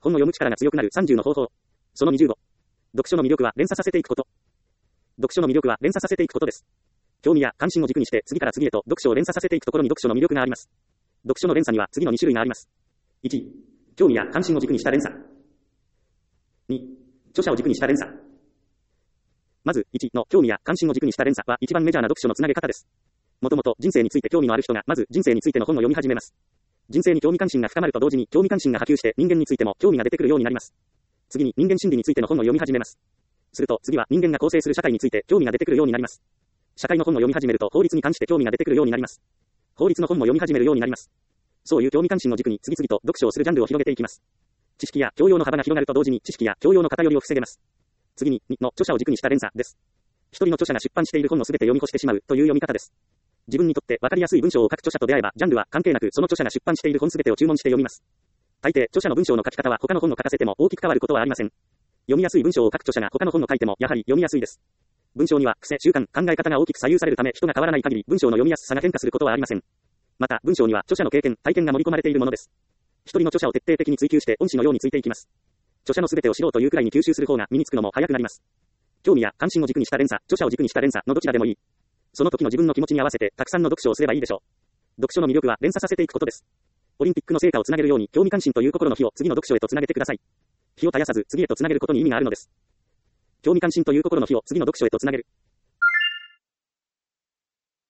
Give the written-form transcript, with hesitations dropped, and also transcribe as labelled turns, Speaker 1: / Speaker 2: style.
Speaker 1: 本を読む力が強くなる30の方法。その25。読書の魅力は連鎖させていくこと。読書の魅力は連鎖させていくことです。興味や関心を軸にして次から次へと読書を連鎖させていくところに読書の魅力があります。読書の連鎖には次の2種類があります。1、興味や関心を軸にした連鎖。2、著者を軸にした連鎖。まず、1の興味や関心を軸にした連鎖は一番メジャーな読書のつなげ方です。もともと人生について興味のある人がまず人生についての本を読み始めます。人生に興味関心が深まると同時に興味関心が波及して人間についても興味が出てくるようになります。次に人間心理についての本を読み始めます。すると次は人間が構成する社会について興味が出てくるようになります。社会の本を読み始めると法律に関して興味が出てくるようになります。法律の本も読み始めるようになります。そういう興味関心を軸に次々と読書をするジャンルを広げていきます。知識や教養の幅が広がると同時に知識や教養の偏りを防げます。次に2の著者を軸にした連鎖です。一人の著者が出版している本のすべて読み干してしまうという読み方です。自分にとって分かりやすい文章を書く著者と出会えばジャンルは関係なくその著者が出版している本すべてを注文して読みます。大抵著者の文章の書き方は他の本を書かせても大きく変わることはありません。読みやすい文章を書く著者が他の本を書いてもやはり読みやすいです。文章には癖、習慣、考え方が大きく左右されるため人が変わらない限り文章の読みやすさが変化することはありません。また文章には著者の経験、体験が盛り込まれているものです。一人の著者を徹底的に追求して恩師のようについていきます。著者のすべてを知ろうというくらいに吸収する方が身につくのも早くなります。興味や関心を軸にした連鎖、著者を軸にした連鎖のどちらでもいい。その時の自分の気持ちに合わせてたくさんの読書をすればいいでしょう。読書の魅力は連鎖させていくことです。オリンピックの成果をつなげるように興味関心という心の火を次の読書へとつなげてください。火を絶やさず次へとつなげることに意味があるのです。興味関心という心の火を次の読書へとつなげる。